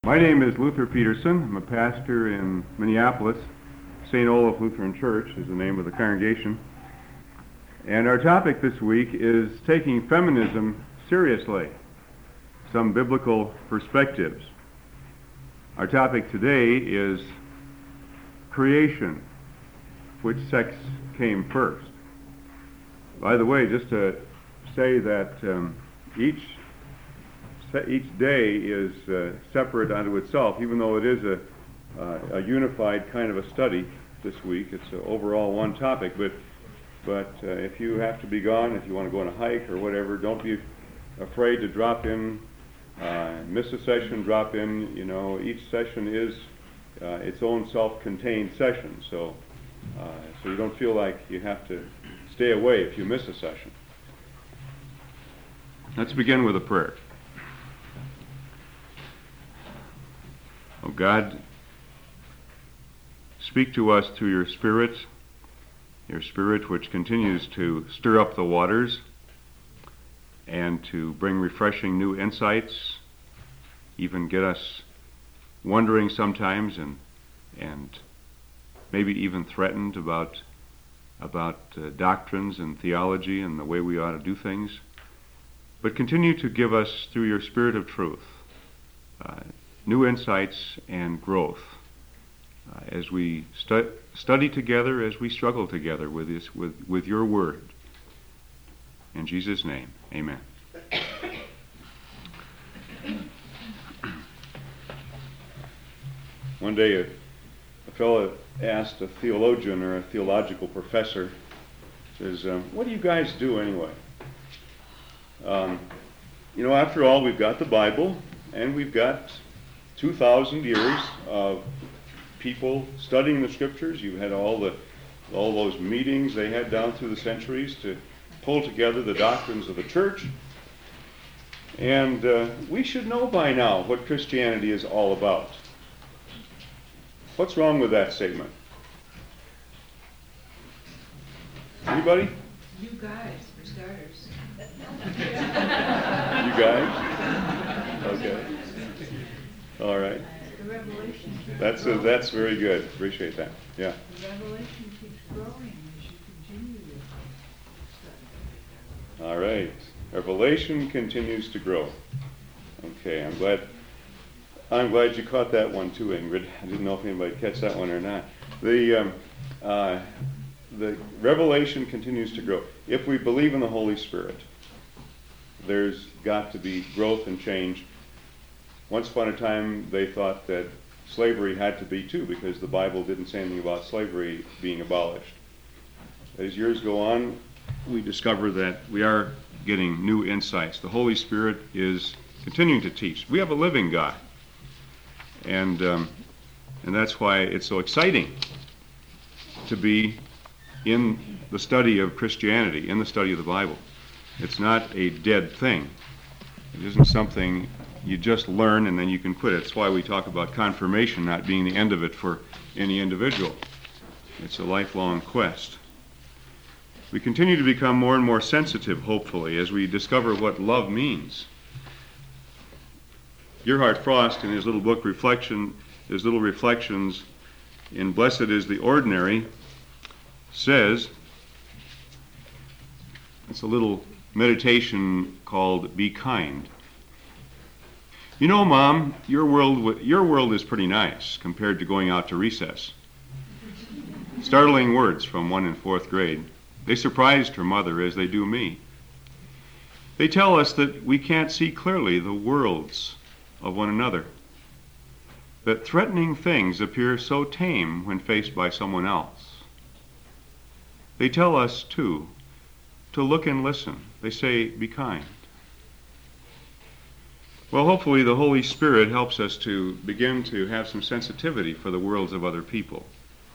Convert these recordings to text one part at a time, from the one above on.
My name is Luther Peterson. I'm a pastor in Minneapolis. St. Olaf Lutheran Church is the name of the congregation. And our topic this week is taking feminism seriously, some biblical perspectives. Our topic today is creation. Which sex came first? By the way, just to say that each day is separate unto itself, even though it is a unified kind of a study this week. It's overall one topic, but if you have to be gone, if you want to go on a hike or whatever, don't be afraid to drop in, miss a session, drop in. You know, each session is its own self-contained session, so you don't feel like you have to stay away if you miss a session. Let's begin with a prayer. Oh God, speak to us through your Spirit which continues to stir up the waters and to bring refreshing new insights, even get us wondering sometimes and maybe even threatened about doctrines and theology and the way we ought to do things. But continue to give us, through your Spirit of truth, new insights and growth as we study together, as we struggle together with your word. In Jesus' name, amen. One day a fellow asked a theologian or a theological professor, says, what do you guys do anyway? After all, we've got the Bible, and we've got 2,000 years of people studying the Scriptures. You've had all those meetings they had down through the centuries to pull together the doctrines of the church. And we should know by now what Christianity is all about. What's wrong with that statement? Anybody? You guys, for starters. You guys? Okay. All right. The revelation keeps That's very good. Appreciate that. Yeah. The revelation keeps growing as you continue to study. All right. Revelation continues to grow. Okay, I'm glad you caught that one too, Ingrid. I didn't know if anybody would catch that one or not. The revelation continues to grow. If we believe in the Holy Spirit, there's got to be growth and change. Once upon a time, they thought that slavery had to be too, because the Bible didn't say anything about slavery being abolished. As years go on, we discover that we are getting new insights. The Holy Spirit is continuing to teach. We have a living God, and that's why it's so exciting to be in the study of Christianity, in the study of the Bible. It's not a dead thing. It isn't something you just learn and then you can quit it. That's why we talk about confirmation not being the end of it for any individual. It's a lifelong quest. We continue to become more and more sensitive, hopefully, as we discover what love means. Gerhard Frost, in his little book his little reflections in Blessed is the Ordinary, says, it's a little meditation called Be Kind. You know, Mom, your world is pretty nice compared to going out to recess. Startling words from one in 4th grade. They surprised her mother as they do me. They tell us that we can't see clearly the worlds of one another, that threatening things appear so tame when faced by someone else. They tell us, too, to look and listen. They say, be kind. Well, hopefully the Holy Spirit helps us to begin to have some sensitivity for the worlds of other people.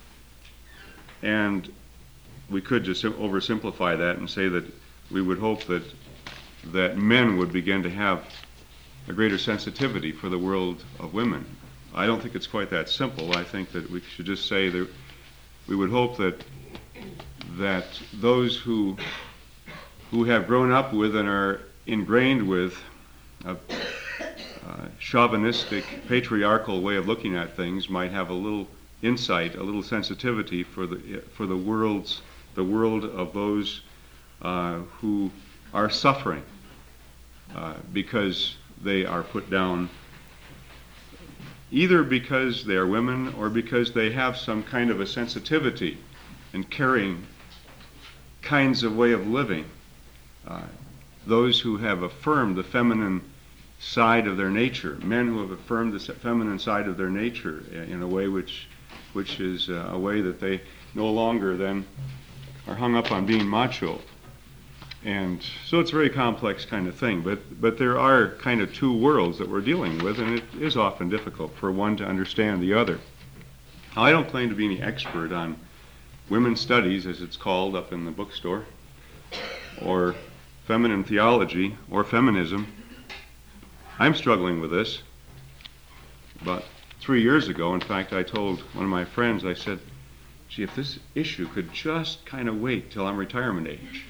And we could just oversimplify that and say that we would hope that men would begin to have a greater sensitivity for the world of women. I don't think it's quite that simple. I think that we should just say that we would hope that those who have grown up with and are ingrained with chauvinistic, patriarchal way of looking at things might have a little insight, a little sensitivity for the world of those who are suffering because they are put down, either because they are women or because they have some kind of a sensitivity and carrying kinds of way of living. Those who have affirmed the feminine side of their nature, men who have affirmed the feminine side of their nature in a way which is a way that they no longer then are hung up on being macho. And so it's a very complex kind of thing, but there are kind of two worlds that we're dealing with, and it is often difficult for one to understand the other. Now, I don't claim to be any expert on women's studies, as it's called up in the bookstore, or feminine theology, or feminism. I'm struggling with this. About 3 years ago, in fact, I told one of my friends, I said, gee, if this issue could just kind of wait till I'm retirement age.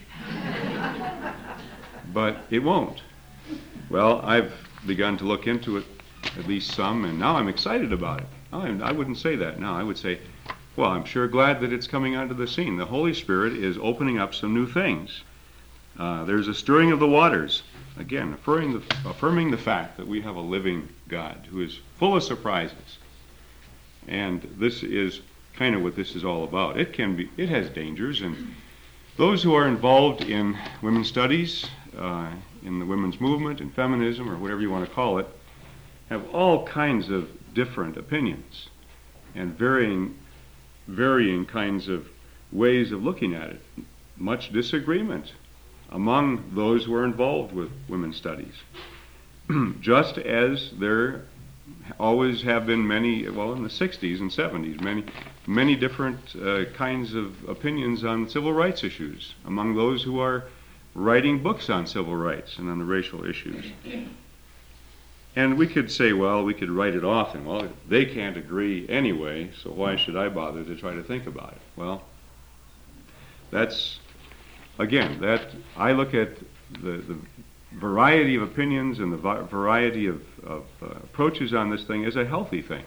But it won't. Well, I've begun to look into it, at least some, and now I'm excited about it. I wouldn't say that now. I would say, well, I'm sure glad that it's coming onto the scene. The Holy Spirit is opening up some new things. There's a stirring of the waters. Again, affirming the fact that we have a living God who is full of surprises. And this is kind of what this is all about. It has dangers, and those who are involved in women's studies, in the women's movement, in feminism, or whatever you want to call it, have all kinds of different opinions and varying kinds of ways of looking at it. Much disagreement among those who are involved with women's studies. Just as there always have been many, well, in the 60s and 70s, many different kinds of opinions on civil rights issues among those who are writing books on civil rights and on the racial issues. And we could say, well, we could write it off, and, well, they can't agree anyway, so why should I bother to try to think about it? Well, I look at the variety of opinions and the variety of approaches on this thing as a healthy thing.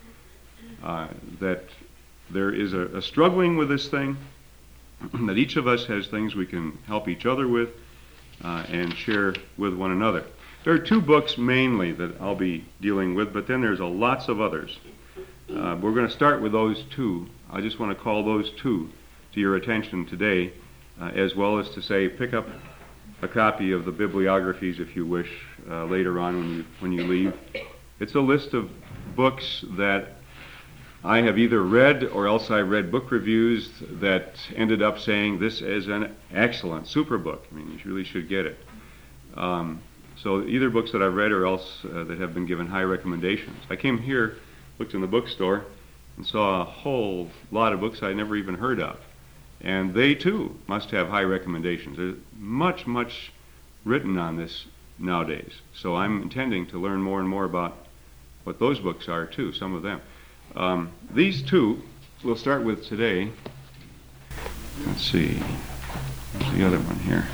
That there is a struggling with this thing, that each of us has things we can help each other with and share with one another. There are two books mainly that I'll be dealing with, but then there's lots of others. We're going to start with those two. I just want to call those two to your attention today, as well as to say pick up a copy of the bibliographies if you wish later on when you leave. It's a list of books that I have either read or else I read book reviews that ended up saying this is an excellent, super book. I mean, you really should get it. So either books that I've read or else that have been given high recommendations. I came here, looked in the bookstore, and saw a whole lot of books I never even heard of. And they, too, must have high recommendations. There's much, much written on this nowadays. So I'm intending to learn more and more about what those books are, too, some of them. These two we'll start with today. Let's see. Where's the other one here?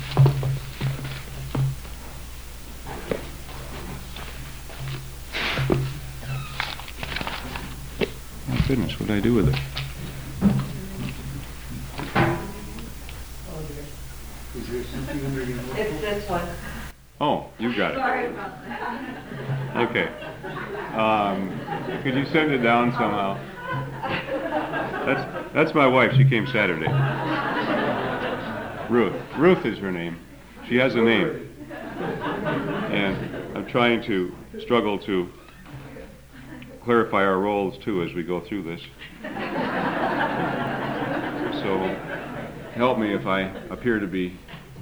My goodness, what did I do with it? It's this one. Oh, you got it. Sorry about that. Okay. Could you send it down somehow? That's my wife. She came Saturday. Ruth. Ruth is her name. She has a name. And I'm trying to struggle to clarify our roles, too, as we go through this. So help me if I appear to be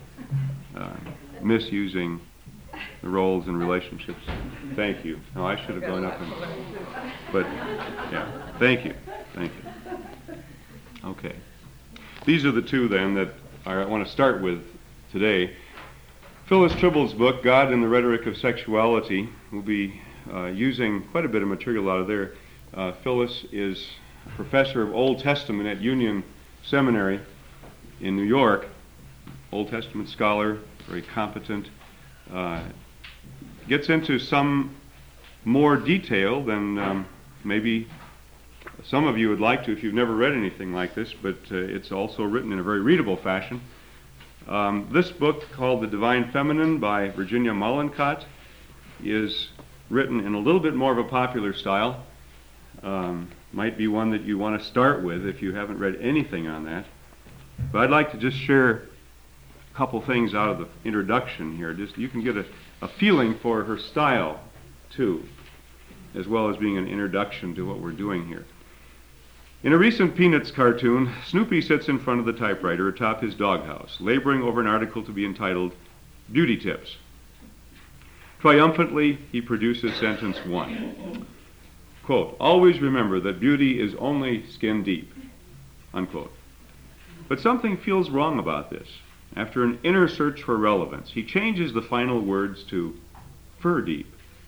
misusing the roles and relationships. Thank you. No, I should have gone up and... But, yeah. Thank you. Thank you. Okay. These are the two, then, that I want to start with today. Phyllis Tribble's book, God and the Rhetoric of Sexuality, will be using quite a bit of material out of there. Phyllis is a professor of Old Testament at Union Seminary in New York. Old Testament scholar, very competent. gets into some more detail than maybe some of you would like to if you've never read anything like this, but it's also written in a very readable fashion. This book, called The Divine Feminine by Virginia Mollenkott, is written in a little bit more of a popular style. Might be one that you want to start with if you haven't read anything on that. But I'd like to just share a couple things out of the introduction here. Just you can get a feeling for her style, too, as well as being an introduction to what we're doing here. In a recent Peanuts cartoon, Snoopy sits in front of the typewriter atop his doghouse, laboring over an article to be entitled Beauty Tips. Triumphantly, he produces sentence 1. Quote, "Always remember that beauty is only skin deep." Unquote. But something feels wrong about this. After an inner search for relevance, he changes the final words to fur deep.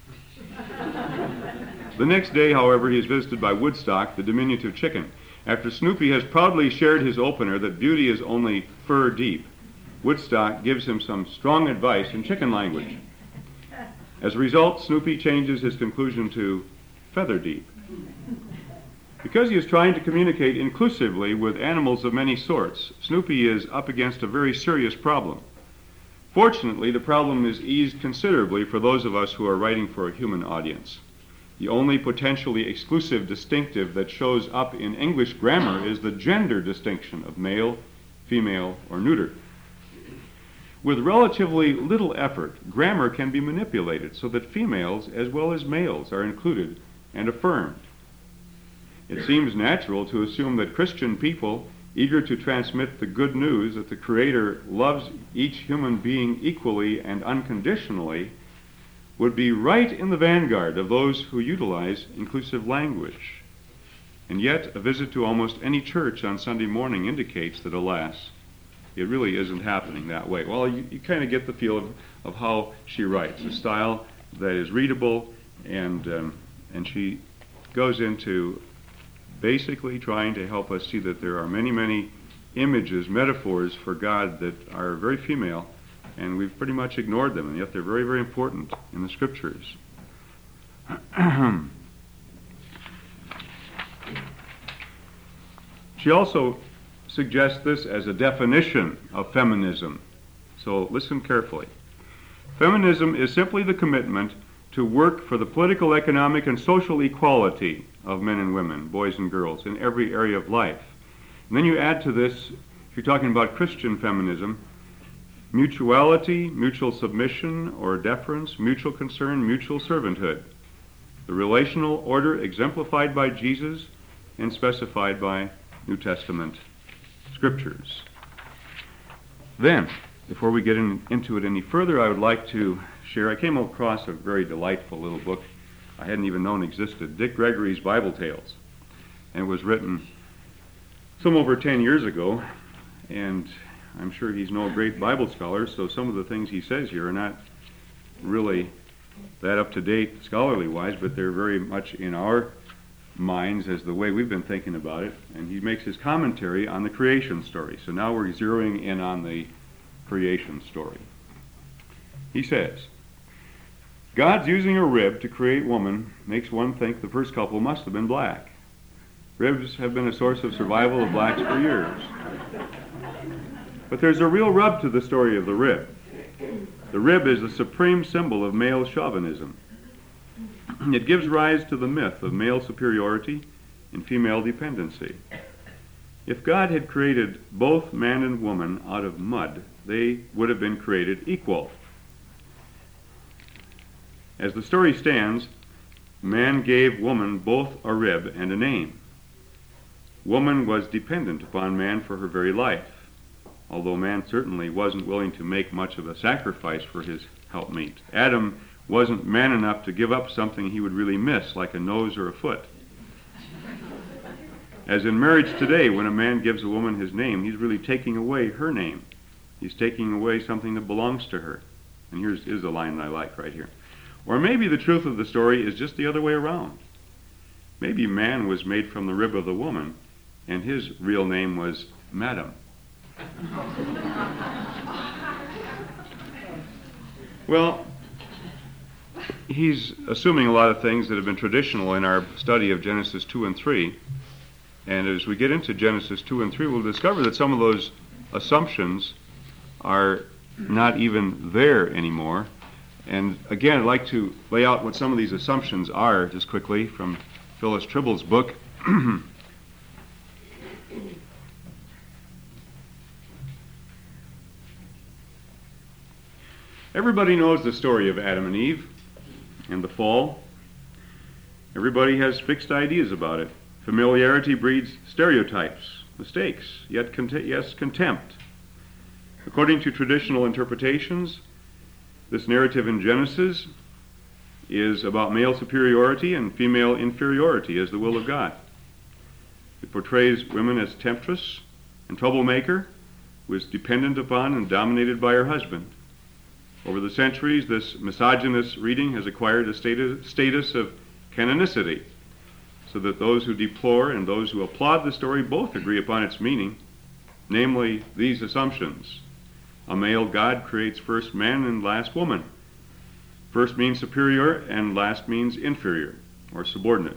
The next day, however, he is visited by Woodstock, the diminutive chicken. After Snoopy has proudly shared his opener that beauty is only fur deep, Woodstock gives him some strong advice in chicken language. As a result, Snoopy changes his conclusion to feather deep. Because he is trying to communicate inclusively with animals of many sorts, Snoopy is up against a very serious problem. Fortunately, the problem is eased considerably for those of us who are writing for a human audience. The only potentially exclusive distinctive that shows up in English grammar is the gender distinction of male, female, or neuter. With relatively little effort, grammar can be manipulated so that females as well as males are included and affirmed. It seems natural to assume that Christian people, eager to transmit the good news that the Creator loves each human being equally and unconditionally, would be right in the vanguard of those who utilize inclusive language. And yet, a visit to almost any church on Sunday morning indicates that, alas, it really isn't happening that way. Well, you kind of get the feel of how she writes, a style that is readable, and she goes into basically trying to help us see that there are many, many images, metaphors for God that are very female, and we've pretty much ignored them, and yet they're very, very important in the Scriptures. She also suggests this as a definition of feminism. So listen carefully. Feminism is simply the commitment to work for the political, economic, and social equality of men and women, boys and girls, in every area of life. And then you add to this, if you're talking about Christian feminism, mutuality, mutual submission or deference, mutual concern, mutual servanthood. The relational order exemplified by Jesus and specified by New Testament Scriptures. Then, before we get into it any further, I would like to share, I came across a very delightful little book I hadn't even known existed, Dick Gregory's Bible Tales. And it was written some over 10 years ago, and I'm sure he's no great Bible scholar, so some of the things he says here are not really that up-to-date scholarly-wise, but they're very much in our minds as the way we've been thinking about it. And he makes his commentary on the creation story. So now we're zeroing in on the creation story. He says, God's using a rib to create woman makes one think the first couple must have been black. Ribs have been a source of survival of blacks for years. But there's a real rub to the story of the rib. The rib is the supreme symbol of male chauvinism. It gives rise to the myth of male superiority and female dependency. If God had created both man and woman out of mud, they would have been created equal. As the story stands, man gave woman both a rib and a name. Woman was dependent upon man for her very life, although man certainly wasn't willing to make much of a sacrifice for his helpmate. Adam wasn't man enough to give up something he would really miss, like a nose or a foot. As in marriage today, when a man gives a woman his name, he's really taking away her name. He's taking away something that belongs to her. And here's a line that I like right here. Or maybe the truth of the story is just the other way around. Maybe man was made from the rib of the woman, and his real name was Madam. Well, he's assuming a lot of things that have been traditional in our study of Genesis 2 and 3. And as we get into Genesis 2 and 3, we'll discover that some of those assumptions are not even there anymore. And again, I'd like to lay out what some of these assumptions are just quickly from Phyllis Tribble's book. Everybody knows the story of Adam and Eve and the fall. Everybody has fixed ideas about it. Familiarity breeds stereotypes, mistakes, yet contempt. According to traditional interpretations, this narrative in Genesis is about male superiority and female inferiority as the will of God. It portrays women as temptress and troublemaker who is dependent upon and dominated by her husband. Over the centuries, this misogynist reading has acquired a status of canonicity, so that those who deplore and those who applaud the story both agree upon its meaning, namely these assumptions. A male God creates first man and last woman. First means superior and last means inferior or subordinate.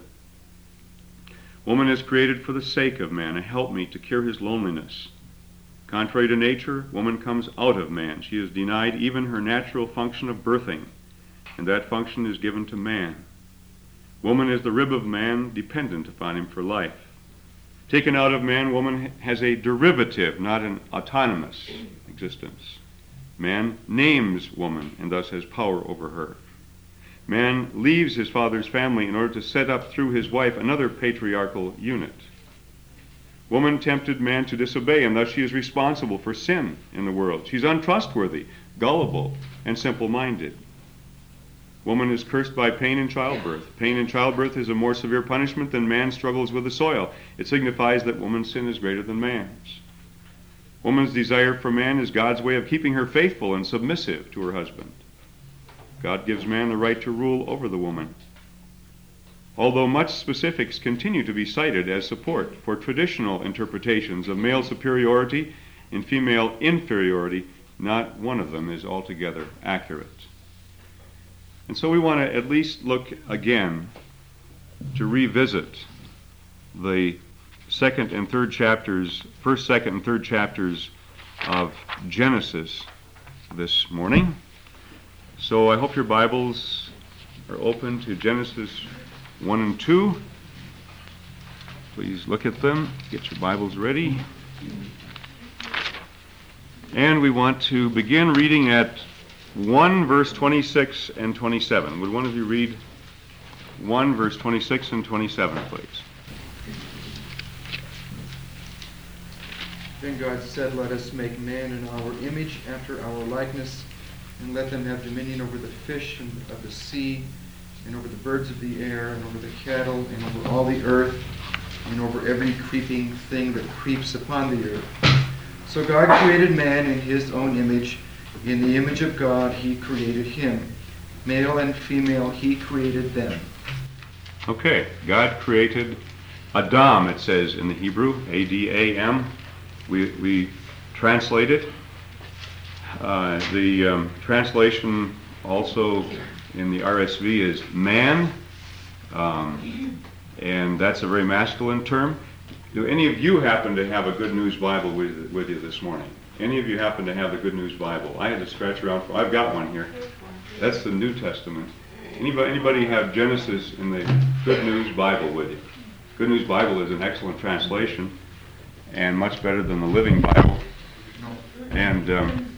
Woman is created for the sake of man, a helpmeet to cure his loneliness. Contrary to nature, woman comes out of man. She is denied even her natural function of birthing, and that function is given to man. Woman is the rib of man, dependent upon him for life. Taken out of man, woman has a derivative, not an autonomous existence. Man names woman and thus has power over her. Man leaves his father's family in order to set up through his wife another patriarchal unit. Woman tempted man to disobey, and thus she is responsible for sin in the world. She's untrustworthy, gullible, and simple-minded. Woman is cursed by pain in childbirth. Pain in childbirth is a more severe punishment than man struggles with the soil. It signifies that woman's sin is greater than man's. Woman's desire for man is God's way of keeping her faithful and submissive to her husband. God gives man the right to rule over the woman. Although much specifics continue to be cited as support for traditional interpretations of male superiority and female inferiority, not one of them is altogether accurate. And so we want to at least look again to revisit the first, second, and third chapters of Genesis this morning. So I hope your Bibles are open to Genesis 1 and 2. Please look at them. Get your Bibles ready. And we want to begin reading at 1 verse 26 and 27. Would one of you read 1 verse 26 and 27, please? Then God said, "Let us make man in our image, after our likeness, and let them have dominion over the fish and of the sea, and over the birds of the air, and over the cattle, and over all the earth, and over every creeping thing that creeps upon the earth." So God created man in his own image. In the image of God he created him. Male and female he created them. Okay, God created Adam, it says in the Hebrew, A-D-A-M. We translate it. The translation also in the RSV is man, and that's a very masculine term. Do any of you happen to have a Good News Bible with you this morning? Any of you happen to have the Good News Bible? I had to scratch around for. I've got one here. That's the New Testament. Anybody have Genesis in the Good News Bible with you? Good News Bible is an excellent translation and much better than the Living Bible. And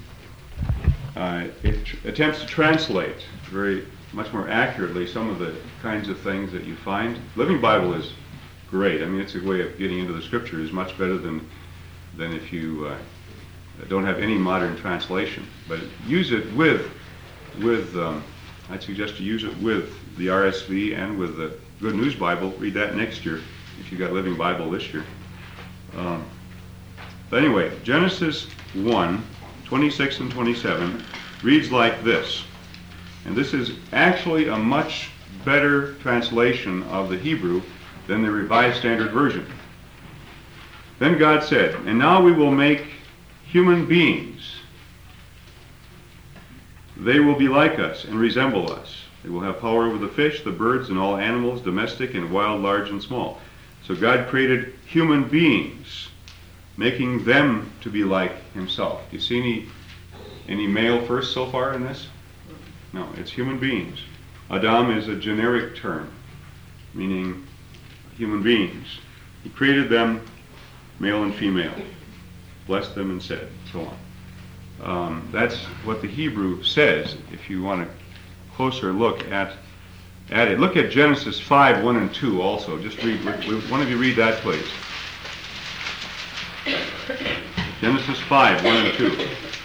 it attempts to translate very much more accurately some of the kinds of things that you find. Living Bible is great. I mean, it's a way of getting into the Scriptures much better than if you don't have any modern translation. But use it with I'd suggest you use it with the RSV and with the Good News Bible. Read that next year if you got Living Bible this year. But anyway, Genesis 1, 26 and 27 reads like this. And this is actually a much better translation of the Hebrew than the Revised Standard Version. Then God said, "And now we will make human beings. They will be like us and resemble us. They will have power over the fish, the birds, and all animals, domestic and wild, large and small. So God created human beings, making them to be like himself. Do you see any male first so far in this? No, it's human beings. Adam is a generic term, meaning human beings. He created them, male and female, blessed them and said, so on. That's what the Hebrew says, if you want a closer look at it. Look at Genesis 5, 1 and 2 also. Just read, one of you read that, please. Genesis 5, 1 and 2.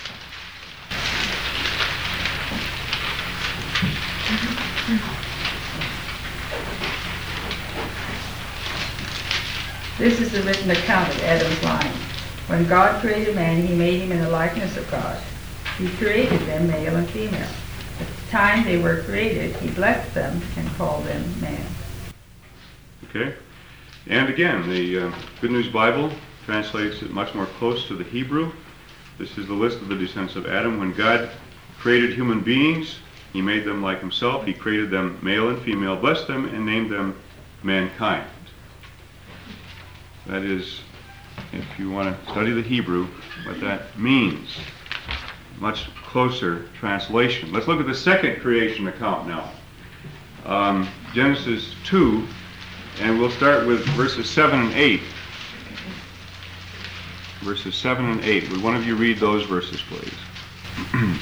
This is the written account of Adam's line. When God created man, he made him in the likeness of God. He created them male and female. At the time they were created, he blessed them and called them man. Okay? And again, the Good News Bible translates it much more close to the Hebrew. This is the list of the descendants of Adam. When God created human beings, he made them like himself. He created them male and female, blessed them, and named them mankind. That is, if you want to study the Hebrew, what that means. Much closer translation. Let's look at the second creation account now. Genesis 2, and we'll start with verses 7 and 8. Verses 7 and 8. Would one of you read those verses, please?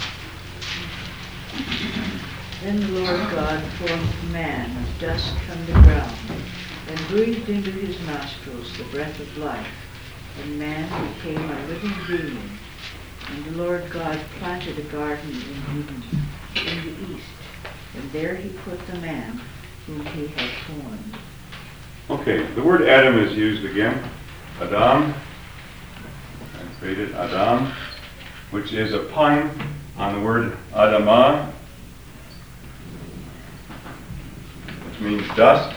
Then the Lord God formed man of dust from the ground, and breathed into his nostrils the breath of life, and man became a living being. And the Lord God planted a garden in Eden, in the east, and there he put the man whom he had formed. Okay, the word Adam is used again. Adam. I created Adam, which is a pun on the word Adamah, which means dust.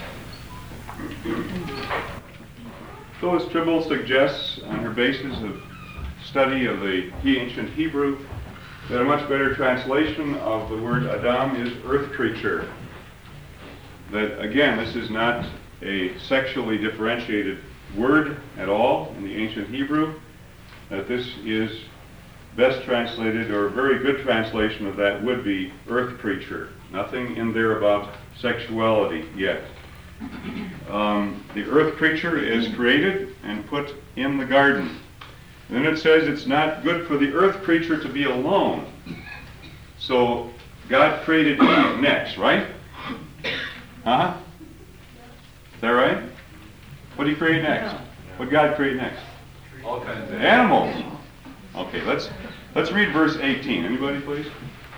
Phyllis Tribble suggests, on her basis of study of the ancient Hebrew, that a much better translation of the word Adam is earth creature. That, again, this is not a sexually differentiated word at all in the ancient Hebrew, that this is best translated, or a very good translation of that would be earth creature. Nothing in there about sexuality yet. The earth creature is created and put in the garden. Then it says it's not good for the earth creature to be alone. So God created Eve next, right? Huh? Is that right? What did he create next? What did God create next? All kinds of Animals. Okay, let's read verse 18. Anybody, please?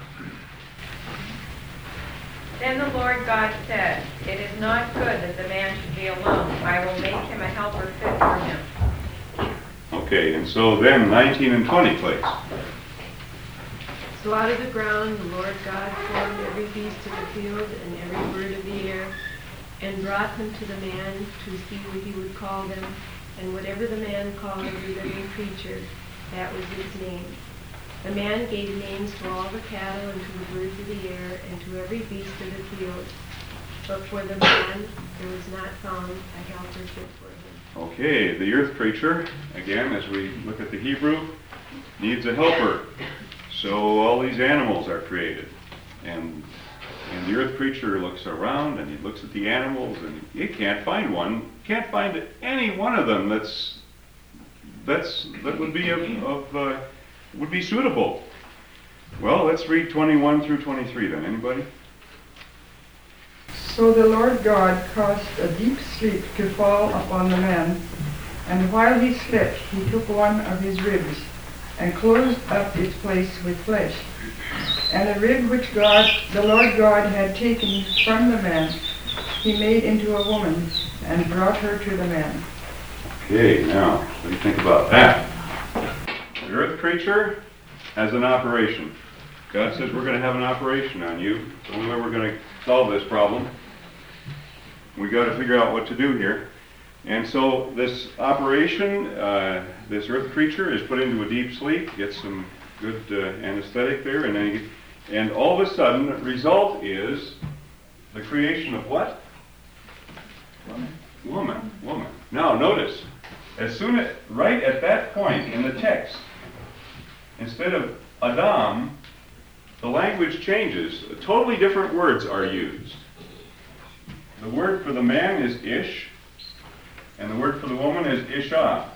Then the Lord God said, "It is not good that the man should be alone. I will make him a helper fit for him." Okay, and so then 19 and 20, please. So out of the ground the Lord God formed every beast of the field and every bird of the air, and brought them to the man to see what he would call them. And whatever the man called every living creature, that was its name. The man gave names to all the cattle and to the birds of the air and to every beast of the field. But for the man there was not found a helper fit for him. Okay, the earth creature, again, as we look at the Hebrew, needs a helper. So all these animals are created. And the earth creature looks around and he looks at the animals and he can't find one. Can't find any one of them that would be suitable. Well, let's read 21 through 23 then. Anybody? So the Lord God caused a deep sleep to fall upon the man, and while he slept, he took one of his ribs and closed up its place with flesh. And the rib which the Lord God had taken from the man, he made into a woman and brought her to the man. Okay, now, what do you think about that? The earth creature has an operation. God says we're going to have an operation on you. It's the only way we're going to solve this problem. We've got to figure out what to do here. And so this operation, this earth creature is put into a deep sleep, gets some good anesthetic there, and then And all of a sudden, the result is the creation of what? Woman. Now notice, right at that point in the text, instead of Adam, the language changes. Totally different words are used. The word for the man is ish, and the word for the woman is isha.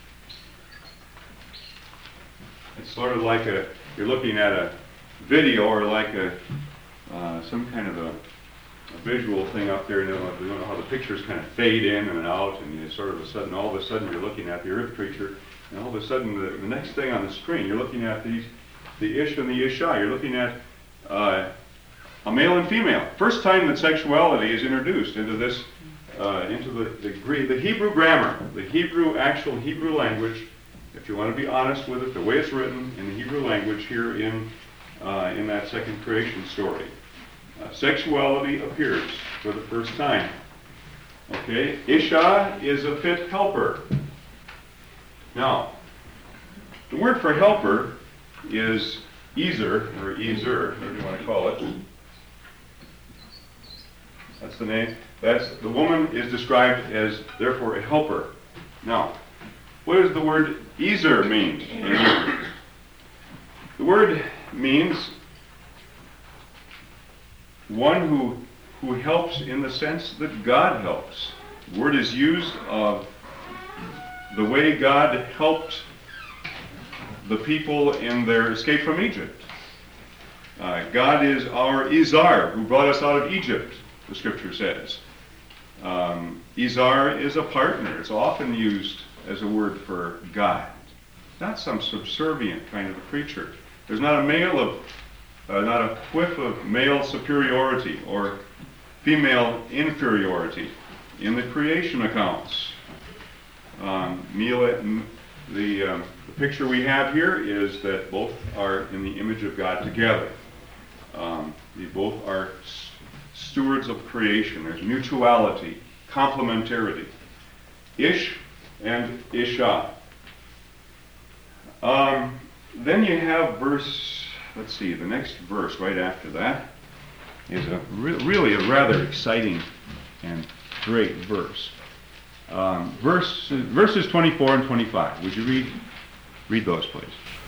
It's sort of like you're looking at a video or like some kind of a visual thing up there. You know how the pictures kind of fade in and out, and you sort of all of a sudden you're looking at the earth creature, and all of a sudden the next thing on the screen you're looking at the ish and the isha. You're looking at a male and female. First time that sexuality is introduced into this, into the Hebrew grammar, the actual Hebrew language. If you want to be honest with it, the way it's written in the Hebrew language here in that second creation story, sexuality appears for the first time. Okay, Isha is a fit helper. Now, the word for helper is Ezer, or Ezer, whatever you want to call it. That's the name. The woman is described as, therefore, a helper. Now, what does the word Ezer mean in Hebrew? The word means one who helps in the sense that God helps. The word is used of the way God helped the people in their escape from Egypt. God is our Izar, who brought us out of Egypt, the scripture says. Izar is a partner. It's often used as a word for God. Not some subservient kind of a creature. There's not a whiff of male superiority or female inferiority in the creation accounts. The picture we have here is that both are in the image of God together. They both are stewards of creation. There's mutuality, complementarity. Ish and Isha. Then you have the next verse right after that is really a rather exciting and great verse. Verses 24 and 25. Would you read those, please?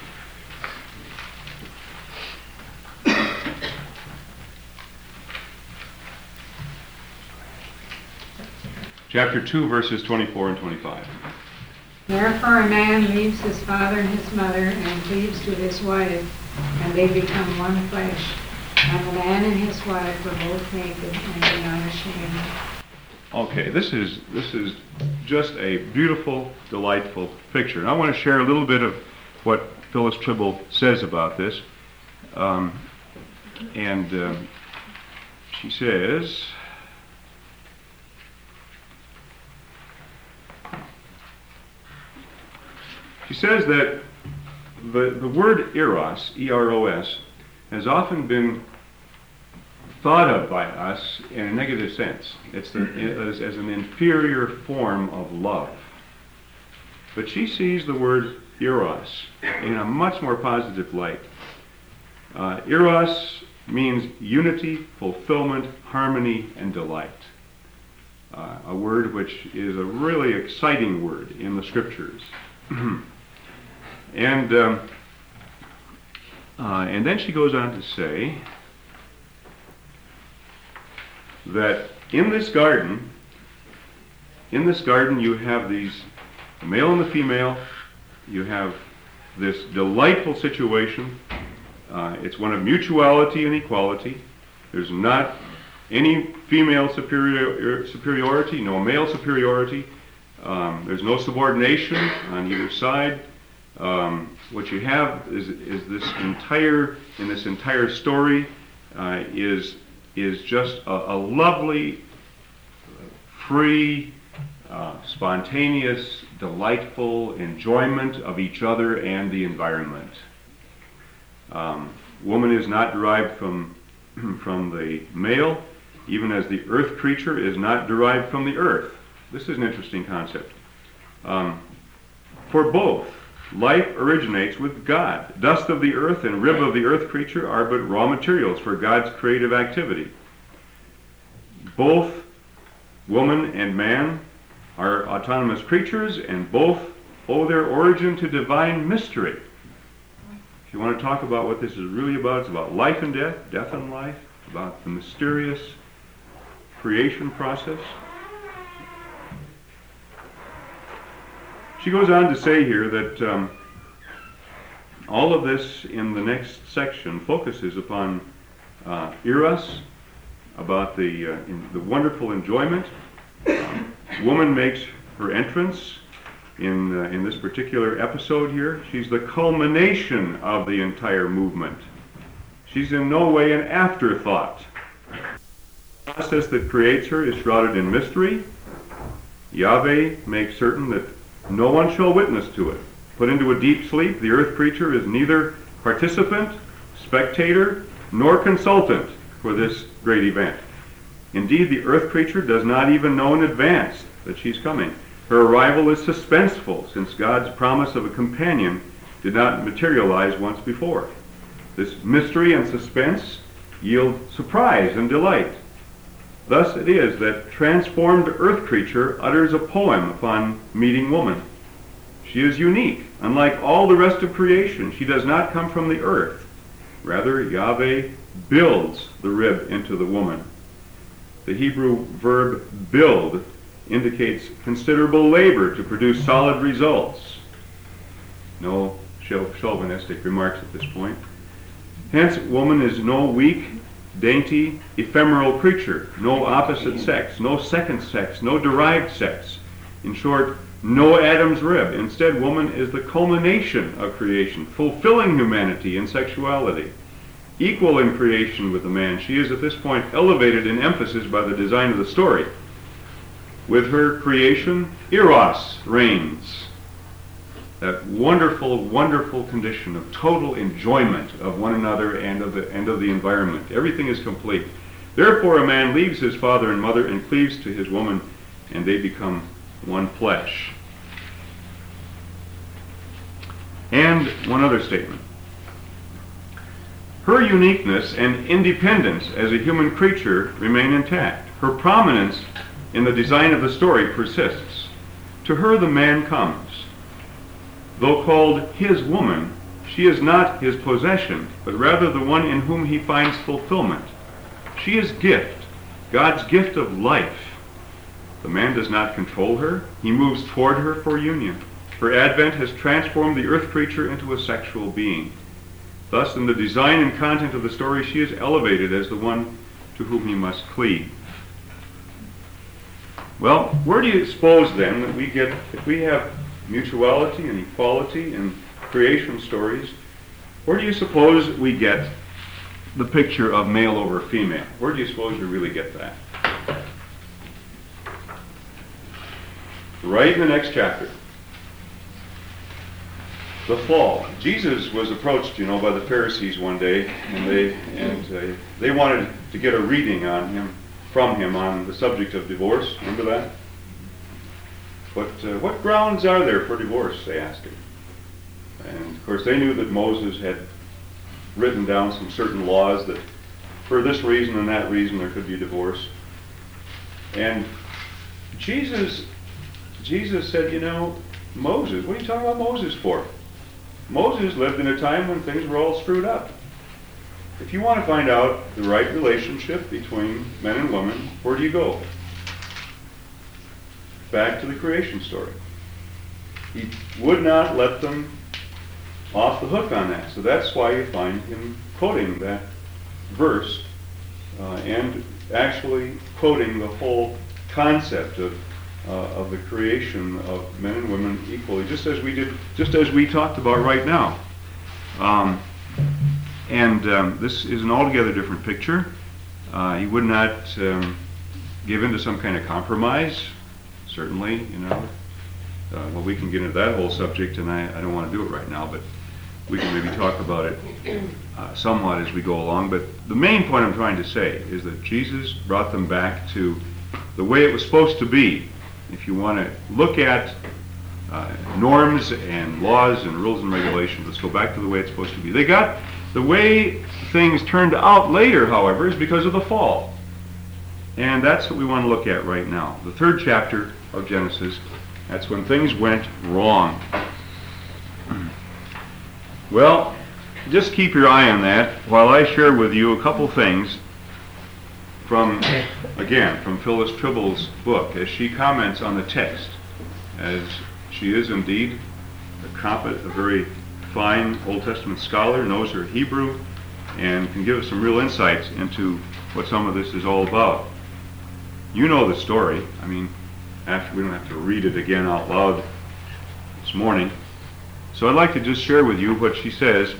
Chapter 2, verses 24 and 25. Therefore a man leaves his father and his mother and cleaves to his wife, and they become one flesh. And the man and his wife were both naked and were not ashamed. Okay, this is just a beautiful, delightful picture. And I want to share a little bit of what Phyllis Tribble says about this. She says, that the word eros, E-R-O-S, has often been thought of by us in a negative sense. It's as an inferior form of love. But she sees the word eros in a much more positive light. Eros means unity, fulfillment, harmony, and delight. A word which is a really exciting word in the scriptures. And then she goes on to say that in this garden you have the male and the female. You have this delightful situation. It's one of mutuality and equality. There's not any female superiority, no male superiority. There's no subordination on either side. What you have is this entire story is just a lovely, free, spontaneous, delightful enjoyment of each other and the environment. Woman is not derived from the male, even as the earth creature is not derived from the earth. This is an interesting concept. For both Life originates with God. Dust of the earth and rib of the earth creature are but raw materials for God's creative activity. Both woman and man are autonomous creatures, and both owe their origin to divine mystery. If you want to talk about what this is really about, it's about life and death, death and life, about the mysterious creation process. She goes on to say here that all of this in the next section focuses upon eros, about the wonderful enjoyment. Woman makes her entrance in this particular episode here. She's the culmination of the entire movement. She's in no way an afterthought. The process that creates her is shrouded in mystery. Yahweh makes certain that no one shall witness to it. Put into a deep sleep, the earth creature is neither participant, spectator, nor consultant for this great event. Indeed, the earth creature does not even know in advance that she's coming. Her arrival is suspenseful, since God's promise of a companion did not materialize once before. This mystery and suspense yield surprise and delight. Thus it is that transformed earth creature utters a poem upon meeting woman. She is unique. Unlike all the rest of creation, she does not come from the earth. Rather, Yahweh builds the rib into the woman. The Hebrew verb build indicates considerable labor to produce solid results. No chauvinistic remarks at this point. Hence, woman is no weak, dainty, ephemeral creature, no opposite sex, no second sex, no derived sex. In short, no Adam's rib. Instead, woman is the culmination of creation, fulfilling humanity in sexuality. Equal in creation with the man, she is at this point elevated in emphasis by the design of the story. With her creation, eros reigns. That wonderful, wonderful condition of total enjoyment of one another and of the environment. Everything is complete. Therefore, a man leaves his father and mother and cleaves to his woman, and they become one flesh. And one other statement. Her uniqueness and independence as a human creature remain intact. Her prominence in the design of the story persists. To her the man comes. Though called his woman, she is not his possession, but rather the one in whom he finds fulfillment. She is gift, God's gift of life. The man does not control her. He moves toward her for union. Her advent has transformed the earth creature into a sexual being. Thus, in the design and content of the story, she is elevated as the one to whom he must cleave. Well, where do you suppose then that we get, if we have mutuality and equality in creation stories, where do you suppose we get the picture of male over female? Where do you suppose you really get that? Right in the next chapter. The fall. Jesus was approached, by the Pharisees one day, and they wanted to get a reading from him on the subject of divorce. Remember that? What grounds are there for divorce? They asked him. And of course, they knew that Moses had written down some certain laws that, for this reason and that reason, there could be divorce. And Jesus said, Moses, what are you talking about Moses for? Moses lived in a time when things were all screwed up. If you want to find out the right relationship between men and women, where do you go? Back to the creation story. He would not let them off the hook on that. So that's why you find him quoting that verse and actually quoting the whole concept of the creation of men and women equally, just as we talked about right now. This is an altogether different picture. He would not give into some kind of compromise. Certainly, well, we can get into that whole subject, and I don't want to do it right now, but we can maybe talk about it somewhat as we go along. But the main point I'm trying to say is that Jesus brought them back to the way it was supposed to be. If you want to look at norms and laws and rules and regulations. Let's go back to the way it's supposed to be. They got the way things turned out later, however, is because of the fall. And that's what we want to look at right now. The 3rd chapter of Genesis, that's when things went wrong. Well, just keep your eye on that while I share with you a couple things from Phyllis Tribble's book, as she comments on the text, as she is indeed a very fine Old Testament scholar, knows her Hebrew, and can give us some real insights into what some of this is all about. You know the story. I mean, we don't have to read it again out loud this morning. So I'd like to just share with you what she says.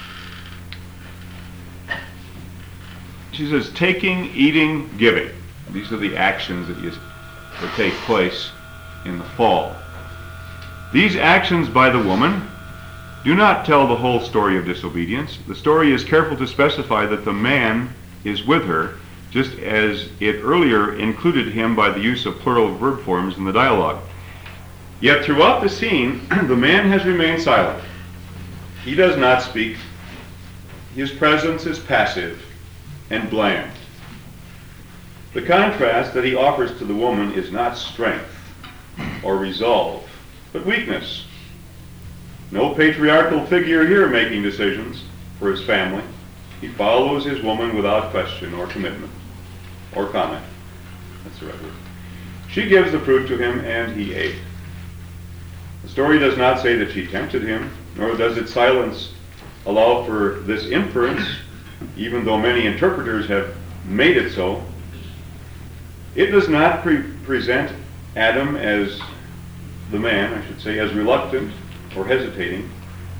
She says, taking, eating, giving. These are the actions that take place in the fall. These actions by the woman do not tell the whole story of disobedience. The story is careful to specify that the man is with her, just as it earlier included him by the use of plural verb forms in the dialogue. Yet throughout the scene, the man has remained silent. He does not speak. His presence is passive and bland. The contrast that he offers to the woman is not strength or resolve, but weakness. No patriarchal figure here making decisions for his family. He follows his woman without question or commitment or comment. That's the right word. She gives the fruit to him, and he ate. The story does not say that she tempted him, nor does its silence allow for this inference, even though many interpreters have made it so. It does not present Adam as the man, I should say, as reluctant or hesitating.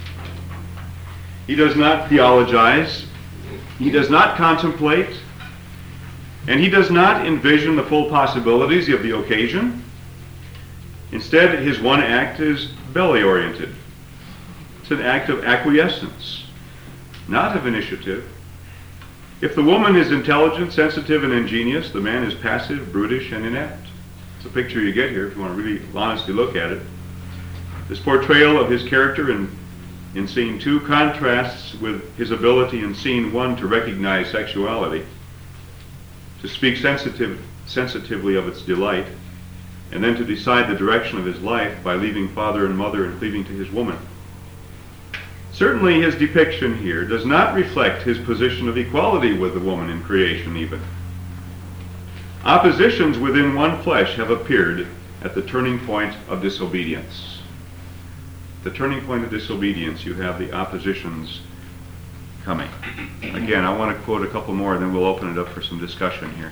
He does not theologize. He does not contemplate. And he does not envision the full possibilities of the occasion. Instead, his one act is belly-oriented. It's an act of acquiescence, not of initiative. If the woman is intelligent, sensitive, and ingenious, the man is passive, brutish, and inept. It's a picture you get here if you want to really honestly look at it. This portrayal of his character in scene 2 contrasts with his ability in scene 1 to recognize sexuality, to speak sensitively of its delight, and then to decide the direction of his life by leaving father and mother and cleaving to his woman. Certainly his depiction here does not reflect his position of equality with the woman in creation even. Oppositions within one flesh have appeared at the turning point of disobedience. The turning point of disobedience, you have the oppositions coming. Again, I want to quote a couple more, and then we'll open it up for some discussion here.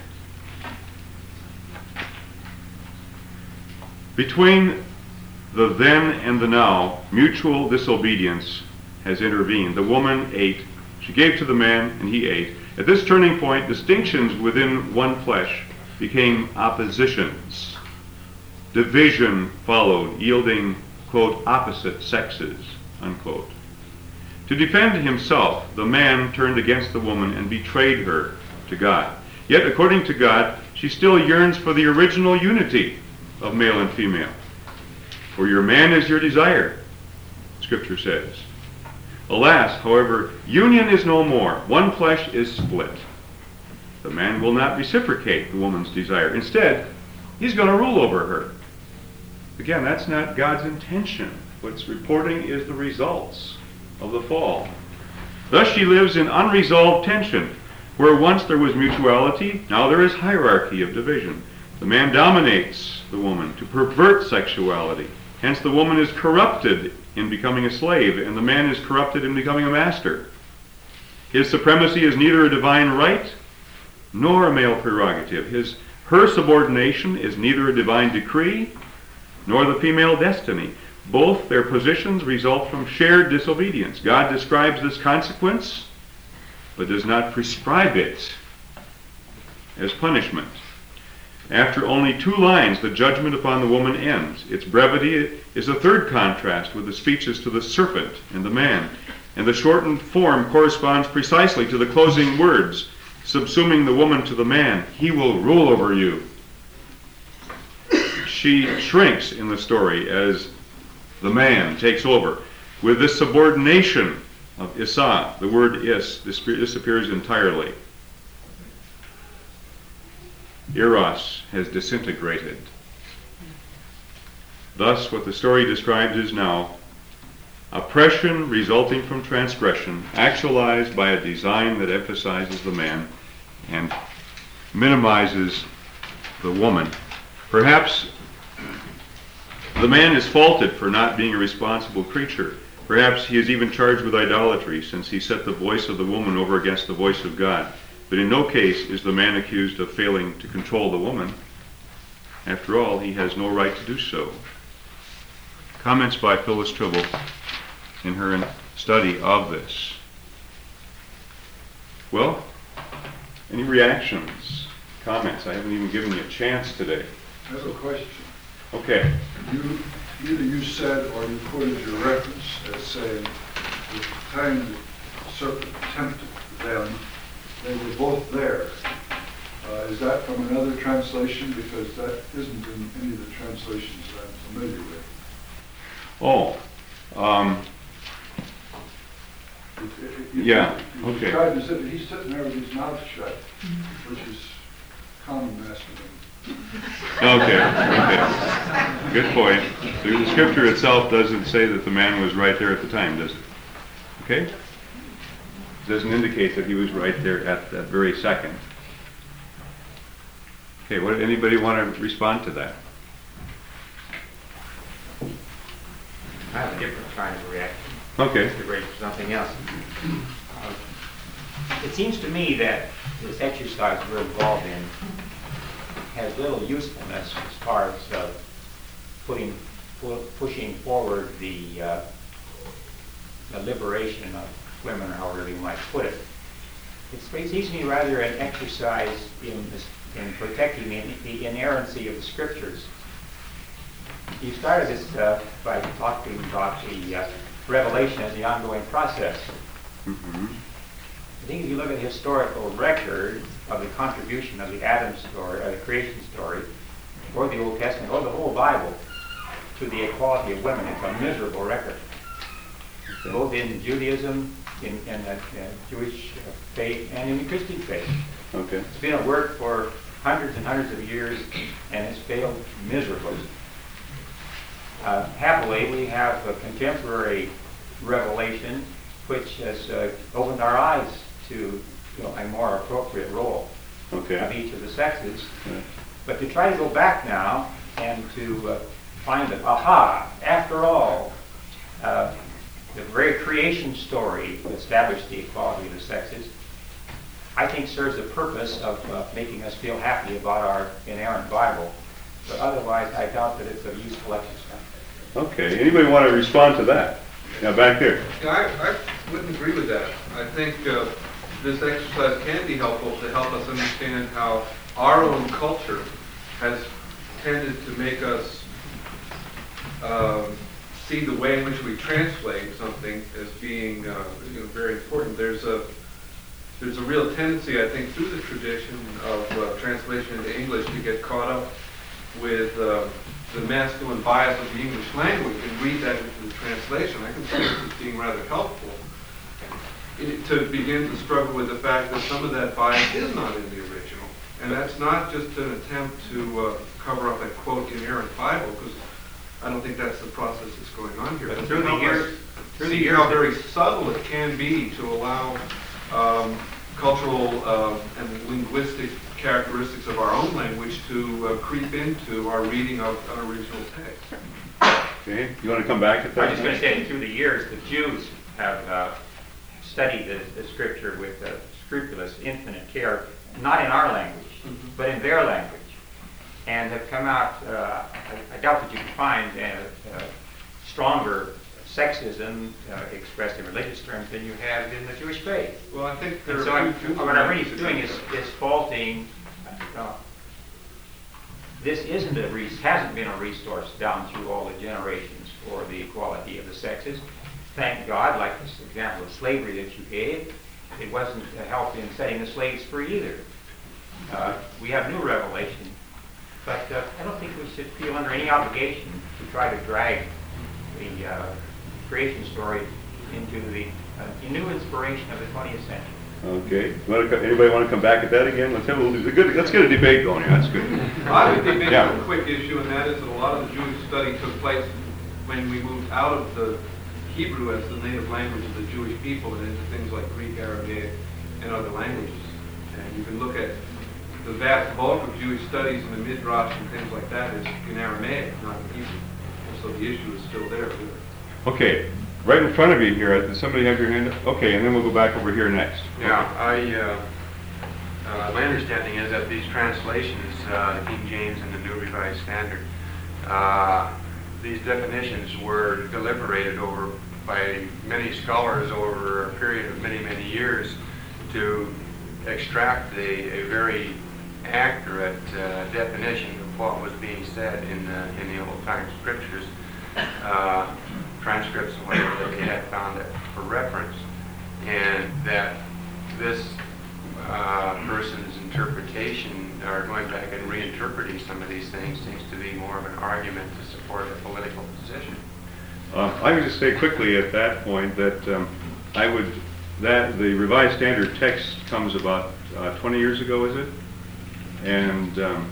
Between the then and the now, mutual disobedience has intervened. The woman ate. She gave to the man, and he ate. At this turning point, distinctions within one flesh became oppositions. Division followed, yielding, quote, opposite sexes, unquote. To defend himself, the man turned against the woman and betrayed her to God. Yet, according to God, she still yearns for the original unity of male and female. For your man is your desire, Scripture says. Alas, however, union is no more. One flesh is split. The man will not reciprocate the woman's desire. Instead, he's going to rule over her. Again, that's not God's intention. What's reporting is the results of the fall. Thus she lives in unresolved tension. Where once there was mutuality, now there is hierarchy of division. The man dominates the woman to pervert sexuality. Hence the woman is corrupted in becoming a slave, and the man is corrupted in becoming a master. His supremacy is neither a divine right nor a male prerogative. Her subordination is neither a divine decree nor the female destiny. Both their positions result from shared disobedience. God describes this consequence, but does not prescribe it as punishment. After only 2 lines, the judgment upon the woman ends. Its brevity is a third contrast with the speeches to the serpent and the man, and the shortened form corresponds precisely to the closing words, subsuming the woman to the man. He will rule over you. She shrinks in the story as the man, takes over. With this subordination of Isa, the word is disappears entirely. Eros has disintegrated. Thus, what the story describes is now oppression resulting from transgression, actualized by a design that emphasizes the man and minimizes the woman. Perhaps the man is faulted for not being a responsible creature. Perhaps he is even charged with idolatry, since he set the voice of the woman over against the voice of God. But in no case is the man accused of failing to control the woman. After all, he has no right to do so. Comments by Phyllis Tribble in her study of this. Well, any reactions, comments? I haven't even given you a chance today. I have a question. Okay. Either you said or you quoted your reference as saying at the time the serpent tempted them, they were both there. Is that from another translation? Because that isn't in any of the translations that I'm familiar with. Oh, yeah, You okay. described as if he's sitting there with his mouth shut, which is common masculine. Okay. Good point. So the scripture itself doesn't say that the man was right there at the time, does it? Okay? It doesn't indicate that he was right there at that very second. Okay, anybody want to respond to that? I have a different kind of reaction. Okay. To raise something else. It seems to me that this exercise we're involved in has little usefulness as far as pushing forward the liberation of women, or however you might put it. It seems to me rather an exercise in protecting the inerrancy of the scriptures. You started this by talking about the revelation as the ongoing process. Mm-hmm. I think if you look at the historical record of the contribution of the Adam story, or the creation story, or the Old Testament, or the whole Bible, to the equality of women, it's a miserable record. Okay. Both in Judaism, in the Jewish faith, and in the Christian faith. Okay. It's been at work for hundreds and hundreds of years, and it's failed miserably. Happily, we have a contemporary revelation which has opened our eyes to a more appropriate role of each of the sexes. Okay. But to try to go back now and to find that, after all, the very creation story that established the equality of the sexes, I think serves the purpose of making us feel happy about our inerrant Bible. But otherwise, I doubt that it's a useful exercise. Okay. Anybody want to respond to that? Now, back there. Yeah, I wouldn't agree with that. I think this exercise can be helpful to help us understand how our own culture has tended to make us see the way in which we translate something as being very important. There's a real tendency, I think, through the tradition of translation into English to get caught up with the masculine bias of the English language and read that into the translation. I consider it as being rather helpful to begin to struggle with the fact that some of that bias is not in the original. And that's not just an attempt to cover up a quote inerrant Bible, because I don't think that's the process that's going on here. But through the years, how very subtle it can be to allow cultural and linguistic characteristics of our own language to creep into our reading of an original text. Okay, you want to come back to that? I was just going to say, through the years, the Jews have studied the scripture with scrupulous, infinite care, not in our language, but in their language, and have come out, I doubt that you can find stronger sexism expressed in religious terms than you have in the Jewish faith. Well, I think what I'm really doing is faulting. This hasn't been a resource down through all the generations for the equality of the sexes. Thank God, like this example of slavery that you gave, it wasn't a help in setting the slaves free either. We have new revelation, but I don't think we should feel under any obligation to try to drag creation story into the new inspiration of the 20th century. Okay. Anybody want to come back at that again? Let's get a debate going here. That's good. I would think maybe Yeah. a quick issue, and that is that a lot of the Jewish study took place when we moved out of the Hebrew as the native language of the Jewish people and into things like Greek, Aramaic, and other languages. And you can look at the vast bulk of Jewish studies in the Midrash and things like that is in Aramaic, not in Hebrew. And so the issue is still there. Okay. Right in front of you here. Does somebody have your hand up? Okay, and then we'll go back over here next. Yeah, my understanding is that these translations, the King James and the New Revised Standard, these definitions were deliberated over by many scholars over a period of many, many years to extract a very accurate definition of what was being said in the old time scriptures. Transcripts and whatever that they had found it for reference, and that this person's interpretation, or going back and reinterpreting some of these things, seems to be more of an argument to support a political position. I would just say quickly at that point that the Revised Standard text comes about 20 years ago, is it? And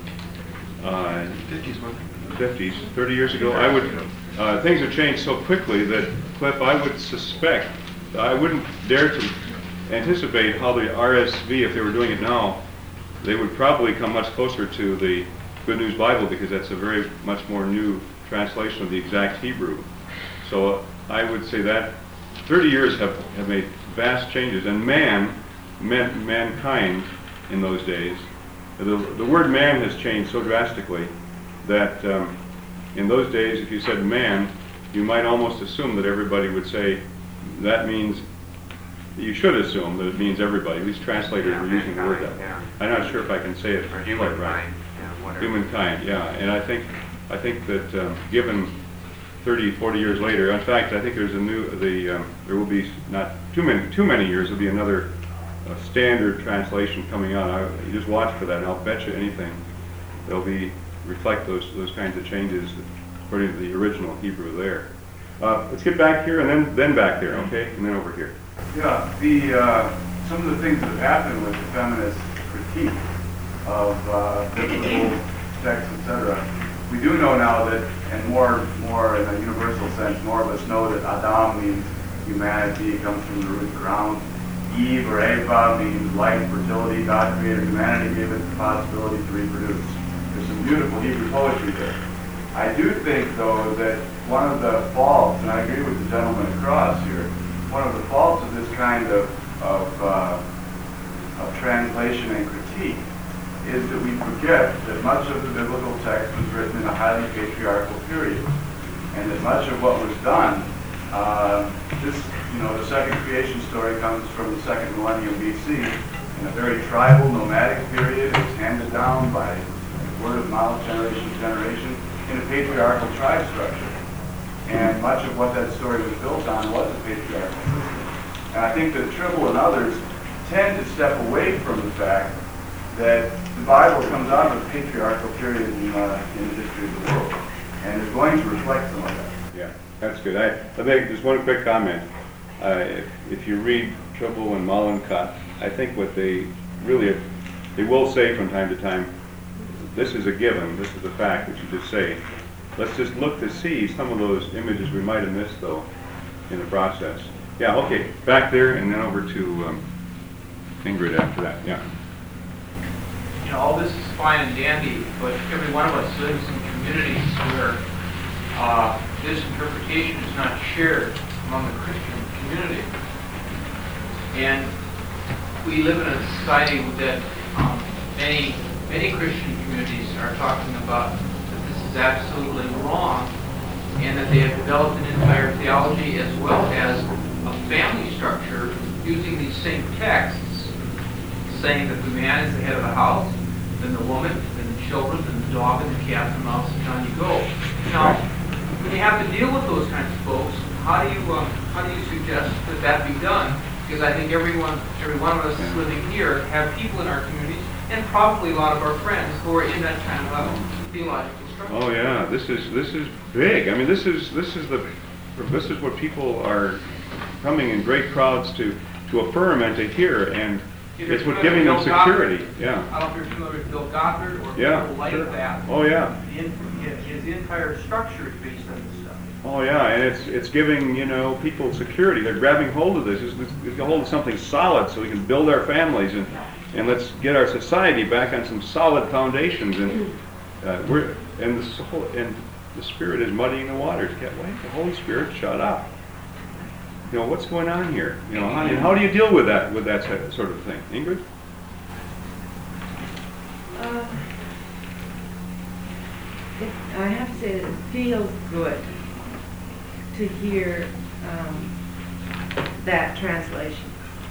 50s, wasn't it? 50s, 30 years ago. Things have changed so quickly that, Cliff, I would suspect, I wouldn't dare to anticipate how the RSV, if they were doing it now, they would probably come much closer to the Good News Bible, because that's a very much more new translation of the exact Hebrew. So I would say that 30 years have made vast changes, and man meant mankind in those days. The word man has changed so drastically that in those days, if you said man, you might almost assume that everybody would say that means, you should assume that it means everybody. At least translators were using the word that way. I'm not sure if I can say it Or quite humankind, right. yeah, whatever. Humankind, yeah. And I think that given 30, 40 years later, in fact, I think there's there will be not too many years, there'll be another standard translation coming out. You just watch for that, and I'll bet you anything they'll reflect those kinds of changes according to the original Hebrew there. Let's get back here and then back there, okay? And then over here. Yeah, some of the things that have happened with the feminist critique of biblical texts, etc. We do know now that, and more in a universal sense, more of us know that Adam means humanity, it comes from the root ground. Eve or Eva means life, fertility. God created humanity, gave it the possibility to reproduce. There's some beautiful Hebrew poetry there. I do think, though, that one of the faults, and I agree with the gentleman across here, one of the faults of this kind of translation and critique is that we forget that much of the biblical text was written in a highly patriarchal period, and that much of what was done, the second creation story comes from the second millennium BC, in a very tribal, nomadic period. It was handed down by word of mouth, generation to generation, in a patriarchal tribe structure. And much of what that story was built on was a patriarchal system. And I think that Tribble and others tend to step away from the fact that the Bible comes out of a patriarchal period in the history of the world, and is going to reflect some of that. Yeah, that's good. I'll make just one quick comment. If you read Tribble and Mollenkott, I think what they will say from time to time, this is a given, this is a fact that you just say. Let's just look to see some of those images we might have missed, though, in the process. Yeah, okay, back there, and then over to Ingrid after that, yeah. You know, all this is fine and dandy, but every one of us lives in communities where this interpretation is not shared among the Christian community. And we live in a society that many Christian communities are talking about that this is absolutely wrong, and that they have developed an entire theology as well as a family structure using these same texts, saying that the man is the head of the house, then the woman, then the children, then the dog, and the cat, and the mouse, and on you go. Now, when you have to deal with those kinds of folks, how do you suggest that be done? Because I think every one of us living here have people in our communities, and probably a lot of our friends who are in that kind of theological structure. Oh yeah, this is big. I mean, this is the this is what people are coming in great crowds to affirm and to hear, and it's what giving them security. Yeah. I don't know if you're familiar with Bill Gothard or people like that. Oh yeah. His entire structure is based on this stuff. Oh yeah, and it's giving, people security. They're grabbing hold of this. Let's get hold of something solid so we can build our families and let's get our society back on some solid foundations. And the Spirit is muddying the waters. Wait, the Holy Spirit, shut up. What's going on here? And how do you deal with that sort of thing, Ingrid? I have to say that it feels good to hear that translation.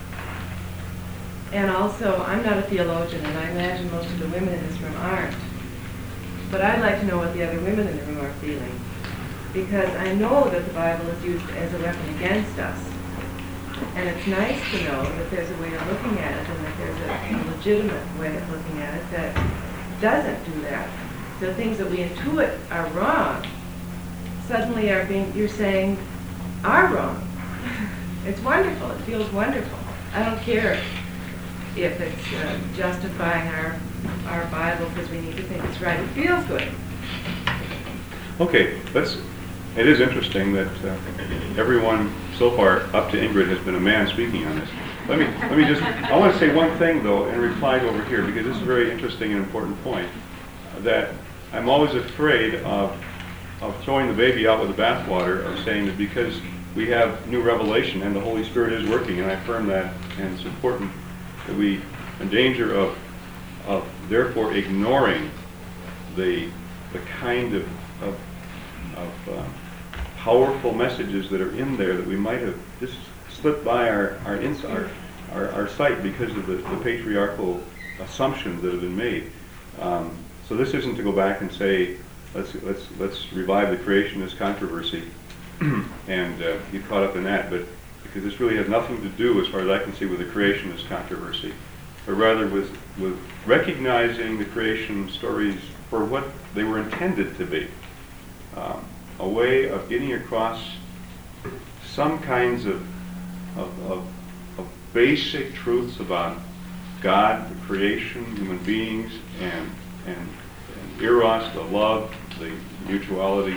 And also, I'm not a theologian, and I imagine most of the women in this room aren't. But I'd like to know what the other women in the room are feeling. Because I know that the Bible is used as a weapon against us. And it's nice to know that there's a way of looking at it, and that there's a legitimate way of looking at it that doesn't do that. The things that we intuit are wrong, suddenly you're saying are wrong. It's wonderful. It feels wonderful. I don't care if it's justifying our Bible because we need to think it's right. It feels good. Okay, it is interesting that everyone so far up to Ingrid has been a man speaking on this. Let me just, I want to say one thing though in reply over here, because this is a very interesting and important point, that I'm always afraid of throwing the baby out with the bathwater, of saying that because we have new revelation and the Holy Spirit is working, and I affirm that, and it's important that we, in danger of therefore ignoring the kind of powerful messages that are in there that we might have just slipped by our sight because of the patriarchal assumptions that have been made. So this isn't to go back and say let's revive the creationist controversy and get caught up in that, but because this really has nothing to do, as far as I can see, with the creationist controversy, but rather with recognizing the creation stories for what they were intended to be. A way of getting across some kinds of basic truths about God, the creation, human beings, and eros, the love, the mutuality,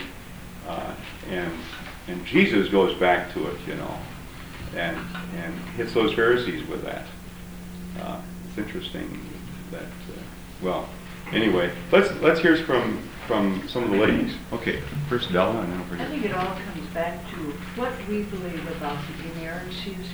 and Jesus goes back to it, and hits those Pharisees with that. It's interesting that. Anyway, let's hear from some of the ladies. Okay, first Della, and then over here. I think it all comes back to what we believe about the inerrancy of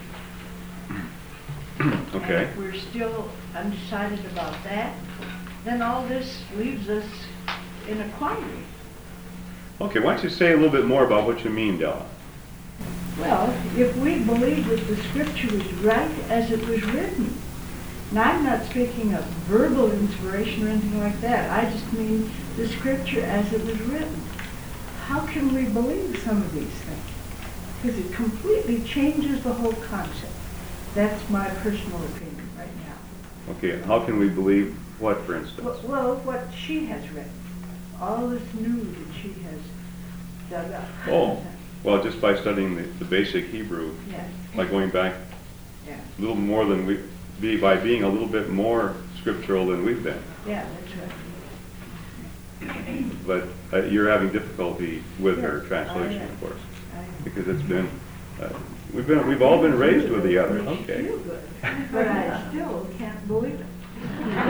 Scripture. Okay. And if we're still undecided about that, then all this leaves us in a quandary. Okay, why don't you say a little bit more about what you mean, Della? Well, if we believe that the Scripture is right as it was written, now I'm not speaking of verbal inspiration or anything like that. I just mean the Scripture as it was written. How can we believe some of these things? Because it completely changes the whole concept. That's my personal opinion right now. Okay, how can we believe what, for instance? Well, what she has written. All this new that she has dug up. Oh, well, just by studying the basic Hebrew, Yes. by going back Yeah. a little more than by being a little bit more scriptural than we've been. Yeah, that's right. But you're having difficulty with her Yes, translation, I am. of course, I am. because it's been we've all been raised with the other. Okay. Feel good, but I still can't believe it. All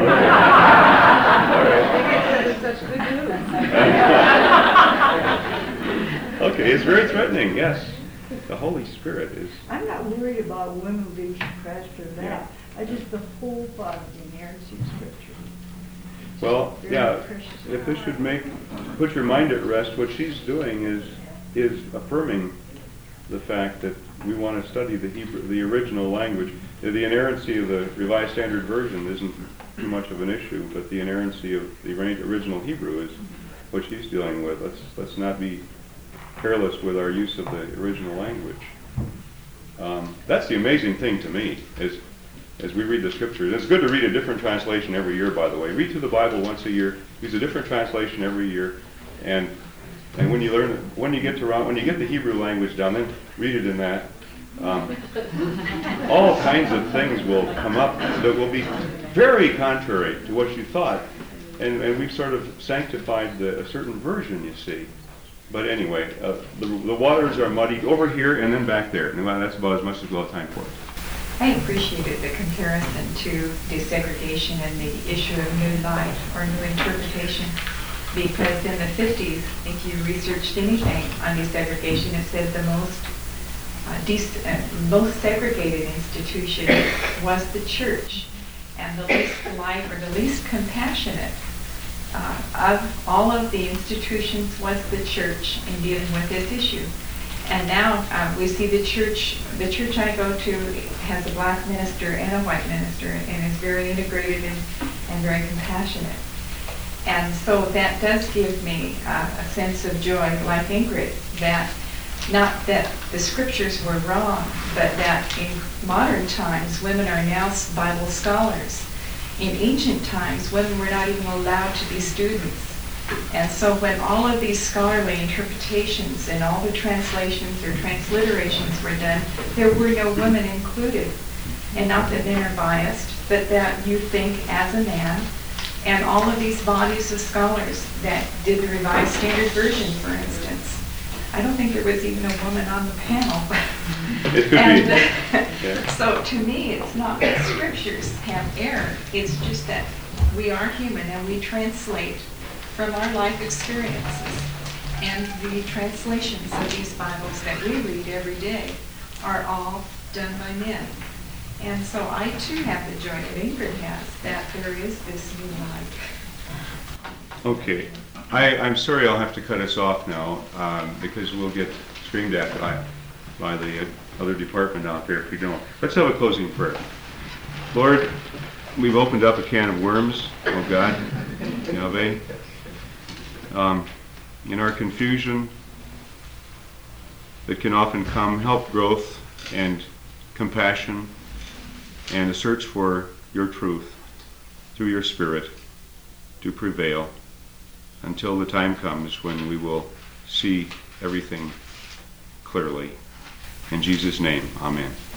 right. It's such good news. Okay, it's very threatening. Yes, the Holy Spirit is. I'm not worried about women being suppressed or that. Yeah. I just the whole thought of the inerrancy of Scripture. Well, Very yeah. precious. If this should put your mind at rest, what she's doing is affirming the fact that we want to study the original language. The inerrancy of the Revised Standard Version isn't too much of an issue, but the inerrancy of the original Hebrew is what she's dealing with. Let's not be careless with our use of the original language. That's the amazing thing to me, is as we read the Scriptures. It's good to read a different translation every year, by the way. Read through the Bible once a year, use a different translation every year, and And when you get the Hebrew language down, then read it in that. All kinds of things will come up that will be very contrary to what you thought. And we've sort of sanctified a certain version, you see. But anyway, the waters are muddy over here and then back there. And that's about as much as we'll have time for. I appreciated the comparison to desegregation and the issue of new life or new interpretation, because in the 50s, if you researched anything on desegregation, it said the most segregated institution was the church, and the least polite or the least compassionate of all of the institutions was the church in dealing with this issue. And now we see the church I go to has a black minister and a white minister, and is very integrated and very compassionate. And so that does give me a sense of joy, like Ingrid, that not that the scriptures were wrong, but that in modern times women are now Bible scholars. In ancient times, women were not even allowed to be students. And so when all of these scholarly interpretations and all the translations or transliterations were done, there were no women included. And not that men are biased, but that you think as a man. And all of these bodies of scholars that did the Revised Standard Version, for instance, I don't think there was even a woman on the panel. It could be. So to me, it's not that scriptures have error. It's just that we are human and we translate from our life experiences. And the translations of these Bibles that we read every day are all done by men. And so I too have the joy that Ingrid has, that there is this new life. Okay. I'm sorry I'll have to cut us off now because we'll get screamed at by the other department out there if we don't. Let's have a closing prayer. Lord, we've opened up a can of worms, oh God, Yahweh. In our confusion that can often come, help growth and compassion and a search for your truth through your Spirit to prevail until the time comes when we will see everything clearly. In Jesus' name, amen.